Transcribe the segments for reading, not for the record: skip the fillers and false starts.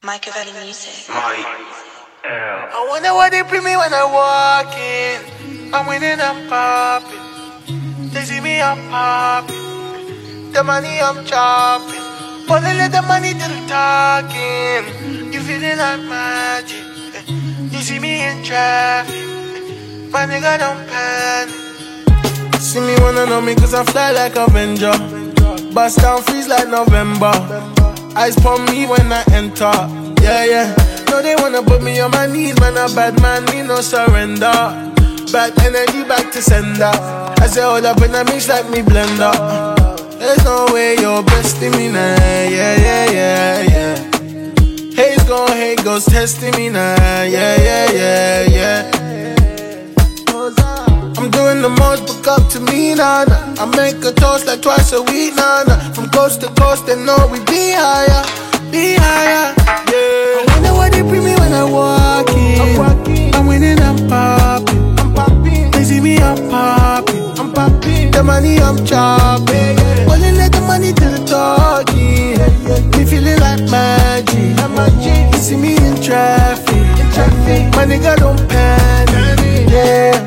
Machiavelli Music. I wonder why they bring me when I walk in. I'm winning, I'm popping. They see me, I'm popping. The money I'm chopping. But they let the money do the talking. You feeling like magic. You see me in traffic. My nigga don't panic. See me wanna know me cause I fly like a Avenger. Bust down freeze like November. Eyes pon me when I enter. Yeah, yeah. No, they wanna put me on my knees, man. A bad man, me no surrender. Bad energy back to sender. I say hold up in a mix like me blender. There's no way you're besting me now. Yeah, yeah, yeah, yeah. Hate's gon' hate, goes testing me now. Yeah, yeah, yeah, yeah. I'm doing the most, book up to me, nah, nah. I make a toast like twice a week, nah, nah. From coast to coast, they know we be higher, yeah. I wonder why they bring me when I walk in. I'm winning, I'm popping. They see me, I'm popping. The money I'm chopping. Only let the money do the talking. Me feeling like magic. You see me in traffic. My nigga don't panic. Yeah.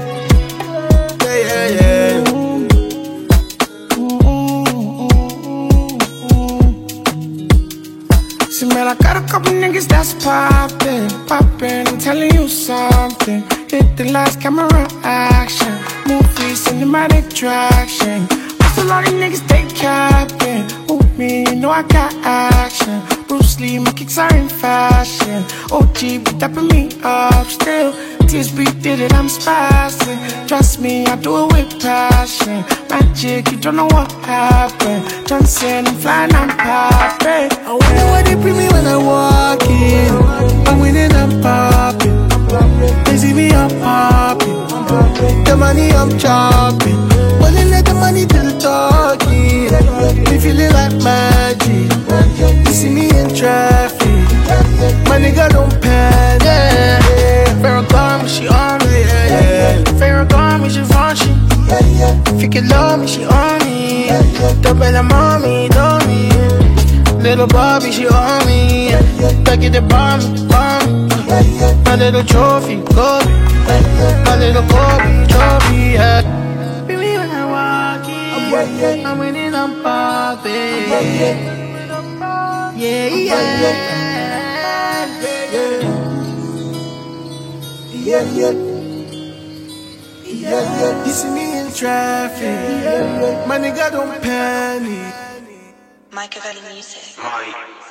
See, man, I got a couple niggas that's poppin'. I'm telling you something. Hit the lights, camera action. Movie, cinematic traction. Most a lot of niggas, they capping. Who me, you know I got action. Bruce Lee, my kicks are in fashion. OG be dapping me up still. TSB did it, I'm spazzing. Trust me, I do it with passion. Magic, you don't know what happened. Johnson, I'm flying, I'm popping. I wonder why they bring me when I walk in. I'm winning, I'm popping. They see me, I'm popping. The money I'm chopping. Only let the money do the talking. Me feeling like magic. You see me in traffic. My nigga don't panic. Farrakhan, she on me. Farrakhan, she function. If you love me, she on me. The better mommy, don't me. Little Bobby, she on me. Back at the bomb. My little trophy, Kobe. My little Kobe, trophy, yeah. Be me when I walk in. I'm winning, I'm popping. Yeah, yeah. You see me in traffic. My nigga don't panic. Machiavelli Music.